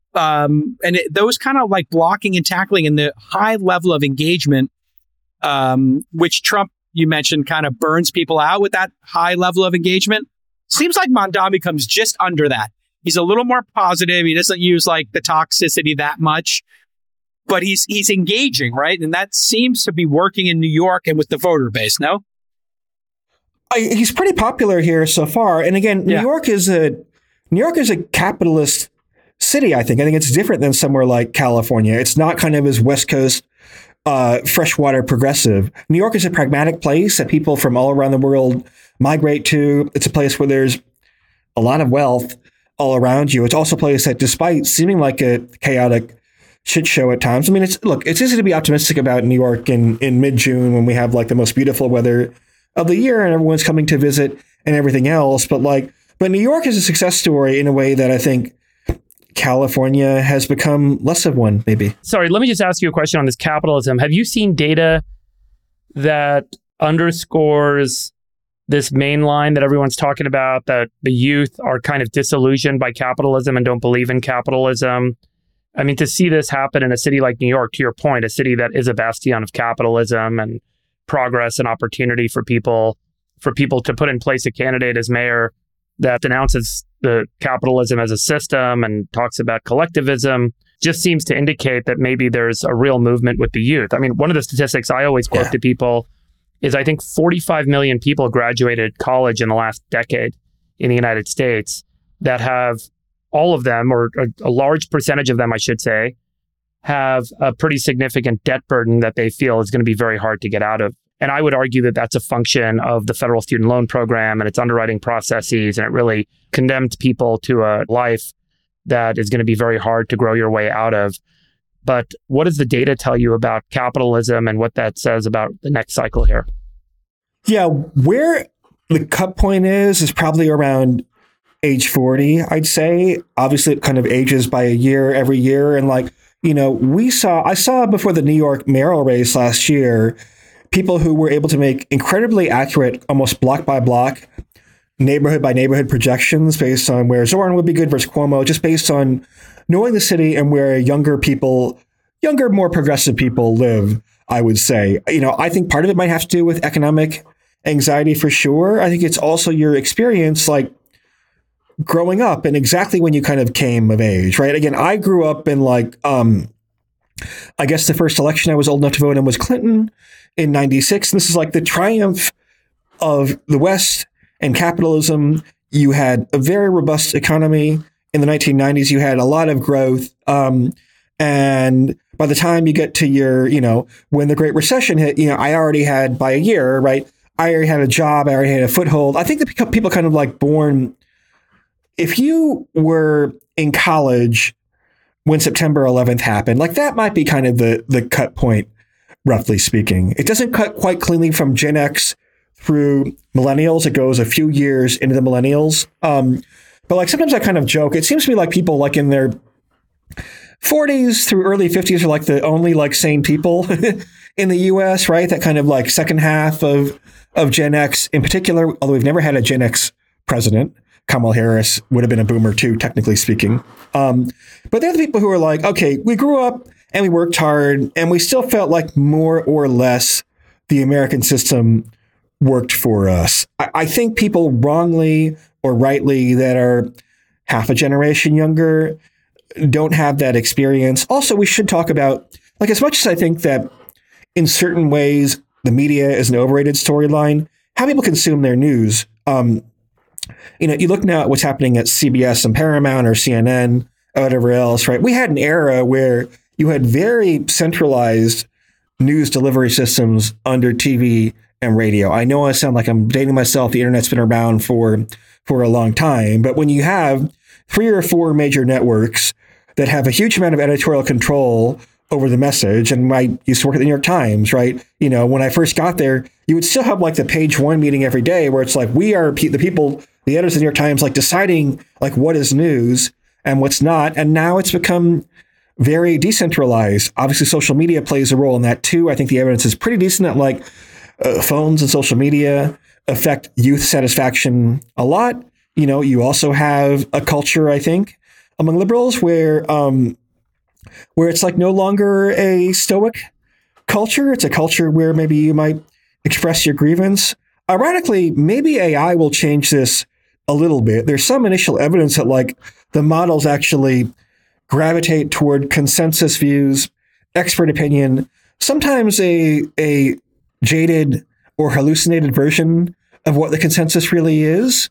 Those kind of like blocking and tackling and the high level of engagement, which Trump, you mentioned, kind of burns people out with that high level of engagement. Seems like Mamdani comes just under that. He's a little more positive. He doesn't use like the toxicity that much, but he's engaging, right? And that seems to be working in New York and with the voter base, no? He's pretty popular here so far. And again, New York is a capitalist city, I think. I think it's different than somewhere like California. It's not kind of as West Coast freshwater progressive. New York is a pragmatic place that people from all around the world migrate to. It's a place where there's a lot of wealth all around you. It's also a place that, despite seeming like a chaotic shit show at times, I mean, it's easy to be optimistic about New York in mid-June when we have like the most beautiful weather of the year and everyone's coming to visit and everything else. But New York is a success story in a way that I think California has become less of one, maybe. Sorry, let me just ask you a question on this capitalism. Have you seen data that underscores this main line that everyone's talking about, that the youth are kind of disillusioned by capitalism and don't believe in capitalism? I mean, to see this happen in a city like New York, to your point, a city that is a bastion of capitalism and progress and opportunity for people to put in place a candidate as mayor that denounces the capitalism as a system and talks about collectivism, just seems to indicate that maybe there's a real movement with the youth. I mean, one of the statistics I always quote to people is I think 45 million people graduated college in the last decade in the United States, that have all of them, or a large percentage of them, I should say, have a pretty significant debt burden that they feel is going to be very hard to get out of. And I would argue that that's a function of the federal student loan program and its underwriting processes, and it really condemned people to a life that is going to be very hard to grow your way out of. But what does the data tell you about capitalism and what that says about the next cycle here? Yeah, where the cut point is probably around age 40, I'd say. Obviously, it kind of ages by a year every year. And I saw before the New York mayoral race last year, people who were able to make incredibly accurate, almost block by block, neighborhood by neighborhood projections based on where Zorin would be good versus Cuomo, just based on knowing the city and where younger, more progressive people live, I would say. I think part of it might have to do with economic anxiety for sure. I think it's also your experience, like growing up and exactly when you kind of came of age, right? Again, I grew up in I guess the first election I was old enough to vote in was Clinton in 96. This is like the triumph of the West and capitalism. You had a very robust economy in the 1990s. You had a lot of growth. And by the time you get to your, when the Great Recession hit, I already had, by a year, right? I already had a job. I already had a foothold. I think that people kind of like born, if you were in college when September 11th happened, like that might be kind of the cut point, roughly speaking. It doesn't cut quite cleanly from Gen X through millennials. It goes a few years into the millennials. But like sometimes I kind of joke, it seems to me like people like in their 40s through early 50s are like the only like sane people in the US, right? That kind of like second half of Gen X in particular, although we've never had a Gen X president. Kamala Harris would have been a boomer too, technically speaking. But they're the people who are like, okay, we grew up and we worked hard and we still felt like more or less the American system worked for us. I think people wrongly or rightly that are half a generation younger don't have that experience. Also, we should talk about, like, as much as I think that in certain ways the media is an overrated storyline, how people consume their news. You look now at what's happening at CBS and Paramount or CNN or whatever else, right? We had an era where you had very centralized news delivery systems under TV and radio. I know I sound like I'm dating myself. The internet's been around for a long time. But when you have 3 or 4 major networks that have a huge amount of editorial control over the message. And I used to work at the New York Times, right? You know, when I first got there, you would still have like the page one meeting every day where it's like, we are the people, the editors of the New York Times, like deciding like what is news and what's not. And now it's become very decentralized. Obviously, social media plays a role in that too. I think the evidence is pretty decent that like phones and social media affect youth satisfaction a lot. You know, you also have a culture, I think, among liberals where it's like no longer a stoic culture. It's a culture where maybe you might express your grievance. Ironically, maybe AI will change this a little bit. There's some initial evidence that like the models actually gravitate toward consensus views, expert opinion, sometimes a jaded or hallucinated version of what the consensus really is.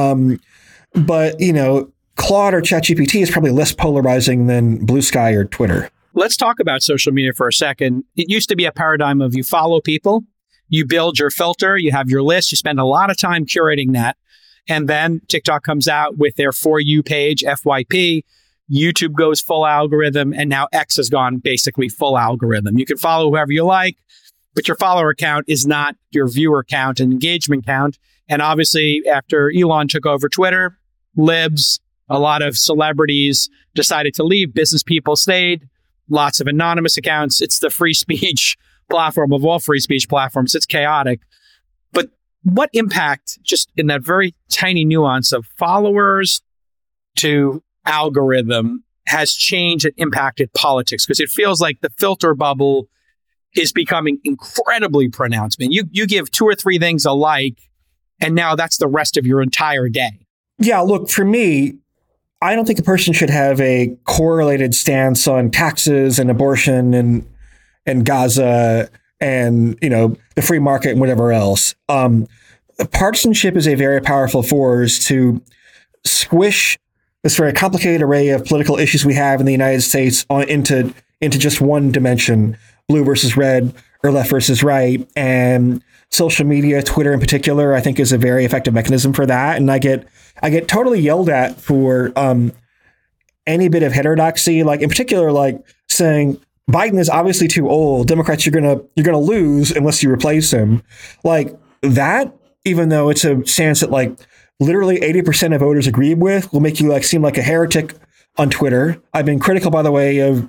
But, you know, Claude or ChatGPT is probably less polarizing than Blue Sky or Twitter. Let's talk about social media for a second. It used to be a paradigm of you follow people, you build your filter, you have your list, you spend a lot of time curating that. And then TikTok comes out with their For You page, FYP. YouTube goes full algorithm. And now X has gone basically full algorithm. You can follow whoever you like, but your follower count is not your viewer count and engagement count. And obviously, after Elon took over Twitter, libs, a lot of celebrities decided to leave. Business people stayed. Lots of anonymous accounts. It's the free speech platform of all free speech platforms. It's chaotic. But what impact, just in that very tiny nuance of followers to algorithm, has changed and impacted politics? Because it feels like the filter bubble is becoming incredibly pronounced. Man, you give 2 or 3 things a like, and now that's the rest of your entire day. Yeah, look, for me, I don't think a person should have a correlated stance on taxes and abortion and Gaza and, you know, the free market and whatever else. Partisanship is a very powerful force to squish this very complicated array of political issues we have in the United States into just one dimension, blue versus red or left versus right. And social media, Twitter in particular, I think is a very effective mechanism for that. And I get totally yelled at for any bit of heterodoxy, like in particular, like saying Biden is obviously too old. Democrats, you're gonna lose unless you replace him. Like that, even though it's a stance that like literally 80% of voters agree with, will make you like seem like a heretic on Twitter. I've been critical, by the way, of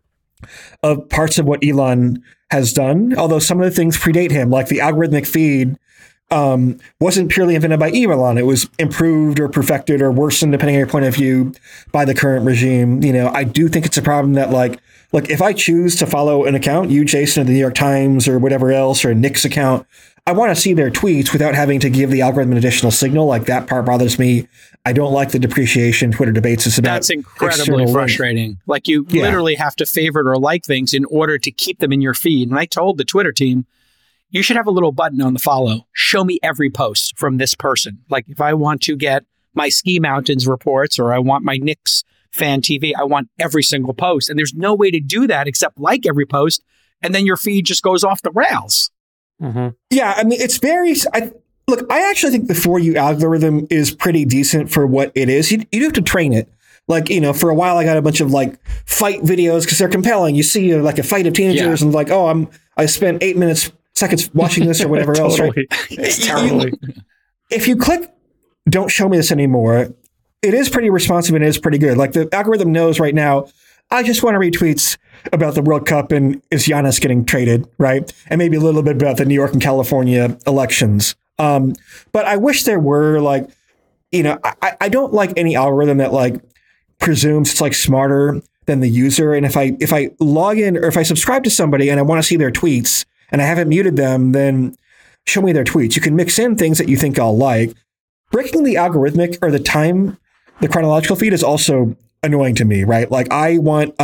parts of what Elon has done, although some of the things predate him, like the algorithmic feed wasn't purely invented by Elon. It was improved or perfected or worsened, depending on your point of view, by the current regime. You know, I do think it's a problem that like, look, if I choose to follow an account, you, Jason, or the New York Times or whatever else, or a Nick's account, I want to see their tweets without having to give the algorithm an additional signal. Like that part bothers me. I don't like the depreciation Twitter debates is about. That's incredibly frustrating. Like you literally have to favorite or like things in order to keep them in your feed. And I told the Twitter team, you should have a little button on the follow. Show me every post from this person. Like if I want to get my Ski Mountains reports or I want my Knicks fan TV, I want every single post. And there's no way to do that except like every post. And then your feed just goes off the rails. Mm-hmm. Yeah, I mean, it's very... Look, I actually think the For You algorithm is pretty decent for what it is. You do have to train it. Like, you know, for a while I got a bunch of like fight videos because they're compelling. You see like a fight of teenagers and like, oh, I spent 8 seconds watching this or whatever else. Right? It's terrible. If you click, don't show me this anymore, it is pretty responsive and it is pretty good. Like the algorithm knows right now, I just want to read tweets about the World Cup and is Giannis getting traded, right? And maybe a little bit about the New York and California elections. But I wish there were like, you know, I don't like any algorithm that like presumes it's like smarter than the user. And if I log in or if I subscribe to somebody and I want to see their tweets and I haven't muted them, then show me their tweets. You can mix in things that you think I'll like. Breaking the algorithmic or the chronological feed is also annoying to me, right? Like I want,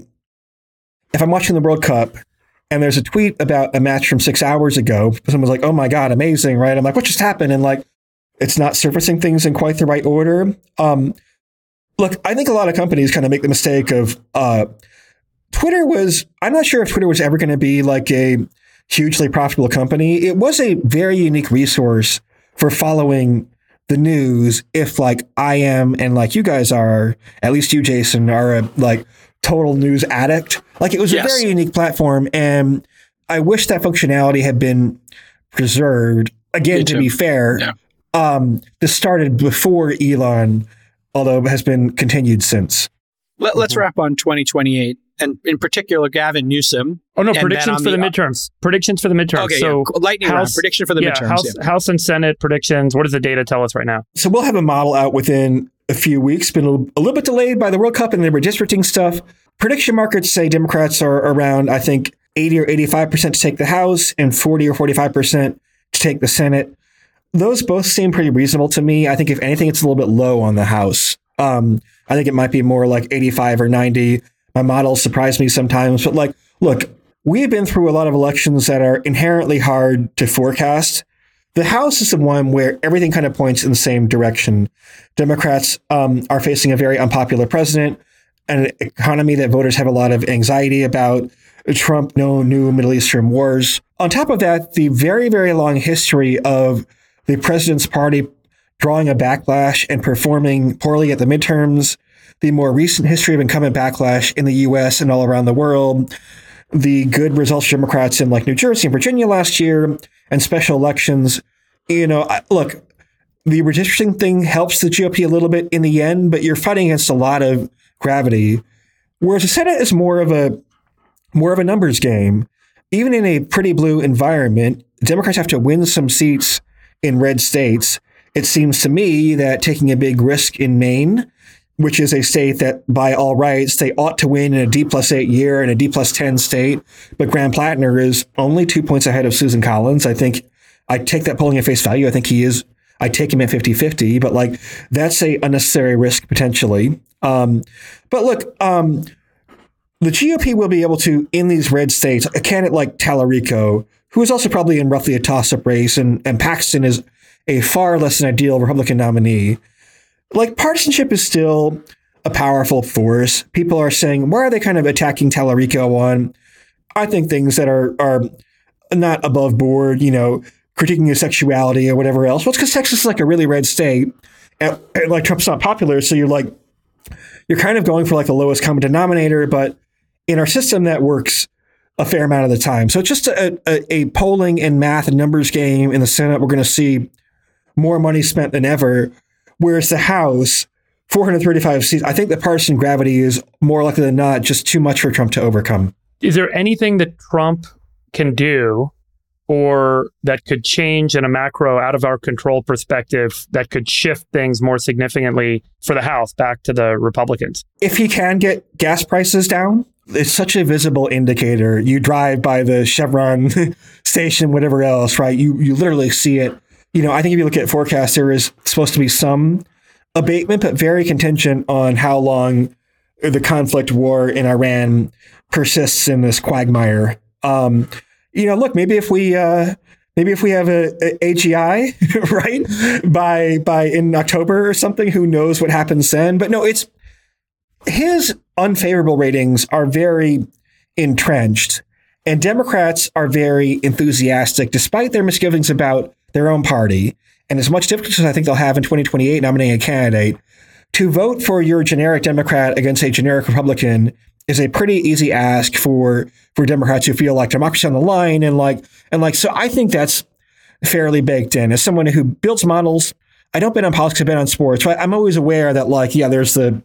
if I'm watching the World Cup and there's a tweet about a match from 6 hours ago, someone's like, oh my God, amazing, right? I'm like, what just happened? And like, it's not surfacing things in quite the right order. Look, I think a lot of companies kind of make the mistake of, I'm not sure if Twitter was ever going to be like a hugely profitable company. It was a very unique resource for following the news if like I am and like you guys are, at least you, Jason, are like total news addict. Like it was Yes. a very unique platform, and I wish that functionality had been preserved. Again, Me to too. be fair, this started before Elon, although it has been continued since. Let's wrap on 2028, and in particular, Gavin Newsom. Oh no, And predictions then for on the midterms. Predictions for the midterms. Okay, so lightning round. Prediction for the midterms. House and Senate predictions. What does the data tell us right now? So we'll have a model out within a few weeks, been a little bit delayed by the World Cup and the redistricting stuff. Prediction markets say Democrats are around, I think, 80 or 85% to take the House and 40 or 45% to take the Senate. Those both seem pretty reasonable to me. I think if anything, it's a little bit low on the House. I think it might be more like 85 or 90. My models surprise me sometimes, but like, look, we've been through a lot of elections that are inherently hard to forecast. The House is the one where everything kind of points in the same direction. Democrats are facing a very unpopular president, an economy that voters have a lot of anxiety about, Trump, no new Middle Eastern wars. On top of that, the very, very long history of the president's party drawing a backlash and performing poorly at the midterms, the more recent history of incumbent backlash in the U.S. and all around the world, the good results of Democrats in like New Jersey and Virginia last year, and special elections. Look, the redistricting thing helps the GOP a little bit in the end, but you're fighting against a lot of gravity. Whereas the Senate is more of a numbers game. Even in a pretty blue environment, Democrats have to win some seats in red states. It seems to me that taking a big risk in Maine, which is a state that by all rights, they ought to win in a D+8 year and a D+10 state. But Graham Plattner is only 2 points ahead of Susan Collins. I think I take that polling at face value. I think he is. I take him at 50-50, but like that's a unnecessary risk potentially. But look, the GOP will be able to, in these red states, a candidate like Tallarico, who is also probably in roughly a toss-up race, and Paxton is a far less than ideal Republican nominee. Like, partisanship is still a powerful force. People are saying, why are they kind of attacking Tallarico on, I think, things that are not above board, critiquing his sexuality or whatever else? Well, it's because Texas is like a really red state, and like Trump's not popular, so you're kind of going for like the lowest common denominator, but in our system that works a fair amount of the time. So it's just a polling and math and numbers game. In the Senate, we're going to see more money spent than ever. Whereas the House, 435 seats, I think the partisan gravity is more likely than not just too much for Trump to overcome. Is there anything that Trump can do or that could change in a macro out of our control perspective that could shift things more significantly for the House back to the Republicans? If he can get gas prices down, it's such a visible indicator. You drive by the Chevron station, whatever else, right? You literally see it. I think if you look at forecasts, there is supposed to be some abatement, but very contingent on how long the conflict war in Iran persists in this quagmire. Look, maybe if we have a AGI, right, by in October or something, who knows what happens then? But no, it's his unfavorable ratings are very entrenched, and Democrats are very enthusiastic, despite their misgivings about their own party, and as much difficulty as I think they'll have in 2028 nominating a candidate. To vote for your generic Democrat against a generic Republican is a pretty easy ask for Democrats who feel like democracy on the line and like so I think that's fairly baked in. As someone who builds models, I don't bet on politics, I bet on sports. Right? I'm always aware that there's the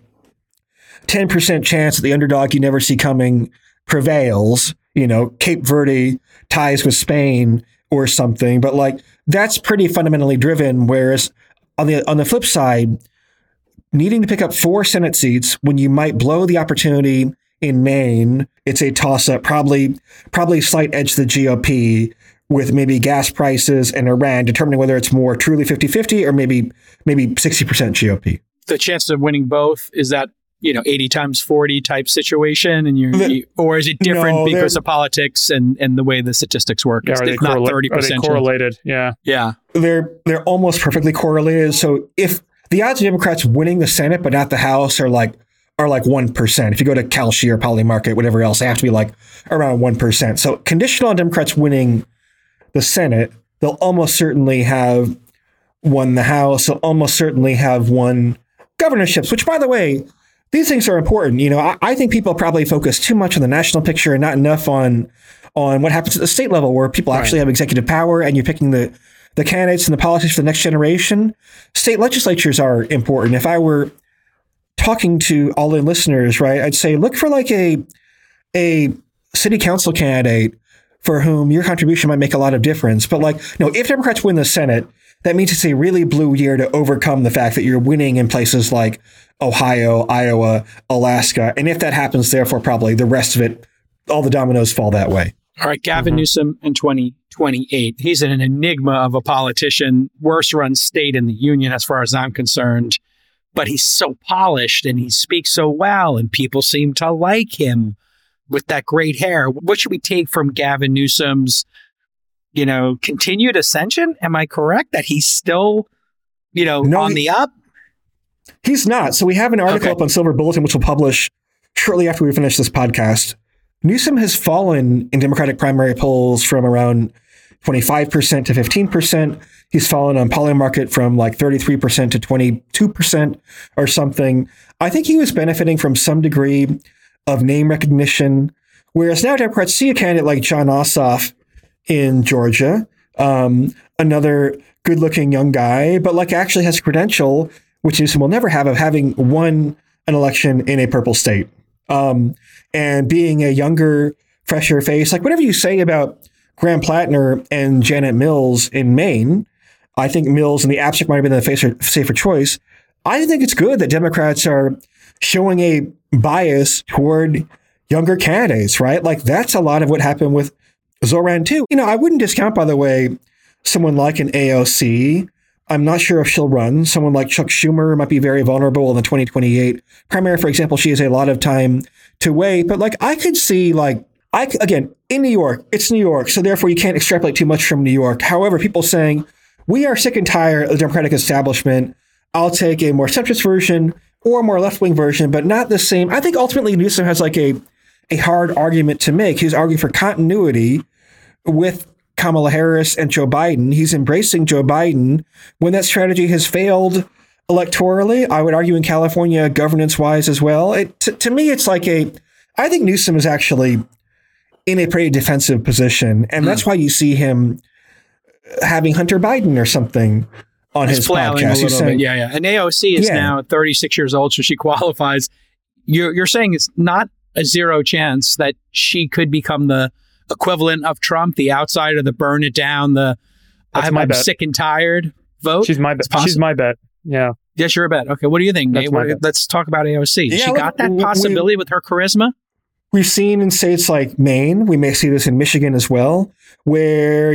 10% chance that the underdog you never see coming prevails. Cape Verde ties with Spain or something, but that's pretty fundamentally driven. Whereas on the flip side, needing to pick up 4 Senate seats when you might blow the opportunity in Maine, it's a toss-up, probably slight edge to the GOP, with maybe gas prices and Iran determining whether it's more truly 50-50 or maybe 60% GOP. The chances of winning both, is that 80 times 40 type situation, and or is it different because of politics and the way the statistics work? Yeah, it's not 30%. Are they correlated? Yeah. They're almost perfectly correlated. So if the odds of Democrats winning the Senate but not the House are like 1%. If you go to Kalshi or Polymarket, whatever else, they have to be around 1%. So conditional on Democrats winning the Senate, they'll almost certainly have won the House. They'll almost certainly have won governorships, which, by the way, these things are important. You know, I think people probably focus too much on the national picture and not enough on what happens at the state level, where people actually have executive power and you're picking the candidates and the policies for the next generation. State legislatures are important. If I were talking to all the listeners, right, I'd say look for like a city council candidate for whom your contribution might make a lot of difference. But like, no, if Democrats win the Senate, that means it's a really blue year to overcome the fact that you're winning in places like Ohio, Iowa, Alaska. And if that happens, therefore, probably the rest of it, all the dominoes fall that way. All right, Gavin Newsom in 2028. He's an enigma of a politician, worst run state in the union as far as I'm concerned. But he's so polished and he speaks so well and people seem to like him with that great hair. What should we take from Gavin Newsom's, continued ascension? Am I correct that he's still, on the up? He's not. So we have an article up on Silver Bulletin, which we'll publish shortly after we finish this podcast. Newsom has fallen in Democratic primary polls from around 25% to 15%. He's fallen on Polymarket from like 33% to 22% or something. I think he was benefiting from some degree of name recognition, whereas now Democrats see a candidate like Jon Ossoff in Georgia, another good-looking young guy, but like actually has a credential, which Newsom will never have, of having won an election in a purple state. And being a younger, fresher face, like whatever you say about Graham Plattner and Janet Mills in Maine, I think Mills in the abstract might have been the safer choice. I think it's good that Democrats are showing a bias toward younger candidates, right? Like that's a lot of what happened with Zoran too. I wouldn't discount, by the way, someone like an AOC. I'm not sure if she'll run. Someone like Chuck Schumer might be very vulnerable in the 2028 primary, for example. She has a lot of time to wait. But like I could see again, in New York, it's New York. So therefore you can't extrapolate too much from New York. However, people saying, we are sick and tired of the Democratic establishment. I'll take a more centrist version or a more left-wing version, but not the same. I think ultimately Newsom has like a hard argument to make. He's arguing for continuity with Kamala Harris and Joe Biden. He's embracing Joe Biden when that strategy has failed electorally. I would argue in California, governance-wise as well. To me, it's like I think Newsom is actually in a pretty defensive position, and that's why you see him having Hunter Biden or something on his podcast. He's saying, yeah. And AOC is now 36 years old, so she qualifies. You're saying it's not a zero chance that she could become the equivalent of Trump, the outsider, the burn it down, I'm sick and tired vote? She's my bet. She's my bet. Yeah. Yes, you're a bet. Okay, what do you think, Nate? Let's talk about AOC. Yeah, she got that possibility with her charisma? We've seen in states like Maine, we may see this in Michigan as well, where,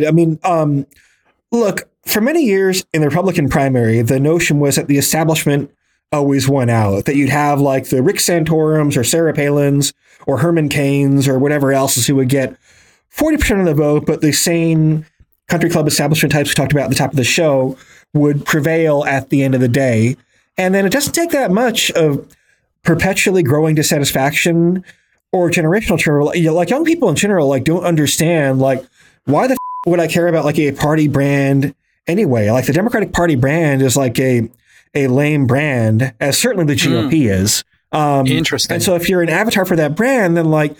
look, for many years in the Republican primary, the notion was that the establishment always won out, that you'd have like the Rick Santorums or Sarah Palins or Herman Cains or whatever else who would get 40% of the vote, but the sane country club establishment types we talked about at the top of the show would prevail at the end of the day. And then it doesn't take that much of perpetually growing dissatisfaction or generational turnover. Like young people in general, like don't understand, like, why the would I care about like a party brand anyway? Like the Democratic Party brand is like a lame brand, as certainly the GOP is. Interesting. And so if you're an avatar for that brand, then like,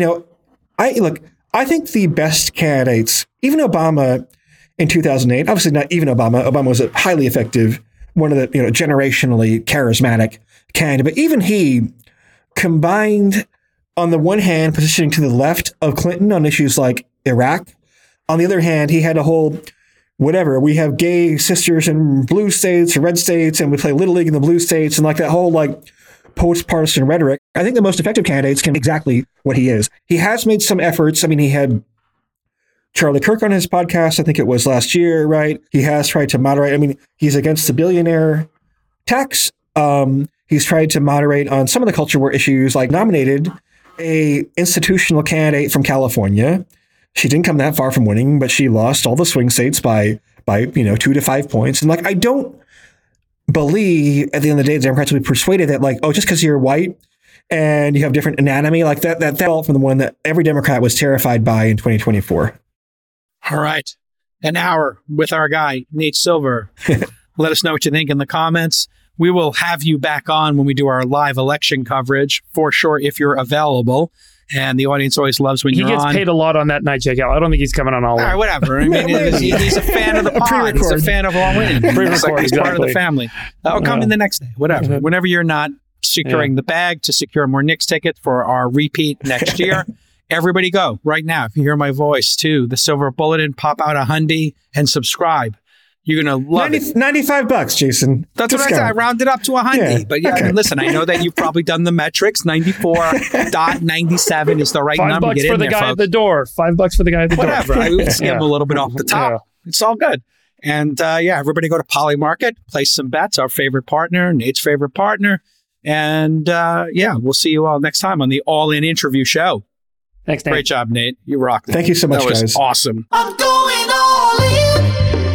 I think the best candidates, even Obama in 2008, obviously not even Obama. Obama was a highly effective, one of the, generationally charismatic candidate, but even he combined, on the one hand, positioning to the left of Clinton on issues like Iraq. On the other hand, he had a whole, we have gay sisters in blue states or red states, and we play Little League in the blue states, and like that whole like post-partisan rhetoric. I think the most effective candidates can be exactly what he is. He has made some efforts. I mean, he had Charlie Kirk on his podcast, I think it was last year, right? He has tried to moderate. I mean, he's against the billionaire tax. He's tried to moderate on some of the culture war issues, like nominated a institutional candidate from California. She didn't come that far from winning, but she lost all the swing states by 2 to 5 points. And like, I don't believe at the end of the day, the Democrats will be persuaded that like, just because you're white and you have different anatomy, like that fell from the one that every Democrat was terrified by in 2024. All right. An hour with our guy, Nate Silver. Let us know what you think in the comments. We will have you back on when we do our live election coverage for sure if you're available. And the audience always loves when you're on. He gets paid a lot on that night, Jake. I don't think he's coming on All In. All right, whatever. I mean, he's a fan of the pod. He's a fan of All In. He's part of the family. I'll come in the next day, whatever. Whenever you're not securing the bag to secure more Knicks tickets for our repeat next year, everybody go right now. If you hear my voice to the Silver Bulletin, pop out a Hyundai and subscribe. You're going to love it. $95, Jason. That's what I said. I rounded up to a Hyundai. Yeah. But I mean, listen, I know that you've probably done the metrics. 94.97 is the right number. $5 for the guy at the door. $5 for the guy at the door. Whatever. I would skim a little bit off the top. Yeah. It's all good. And everybody go to Poly Market, place some bets. Our favorite partner, Nate's favorite partner. And we'll see you all next time on the All In Interview Show. Thanks, Nate. Great job, Nate. You rocked it. Thank you so much, guys. That was awesome. I'm going all in.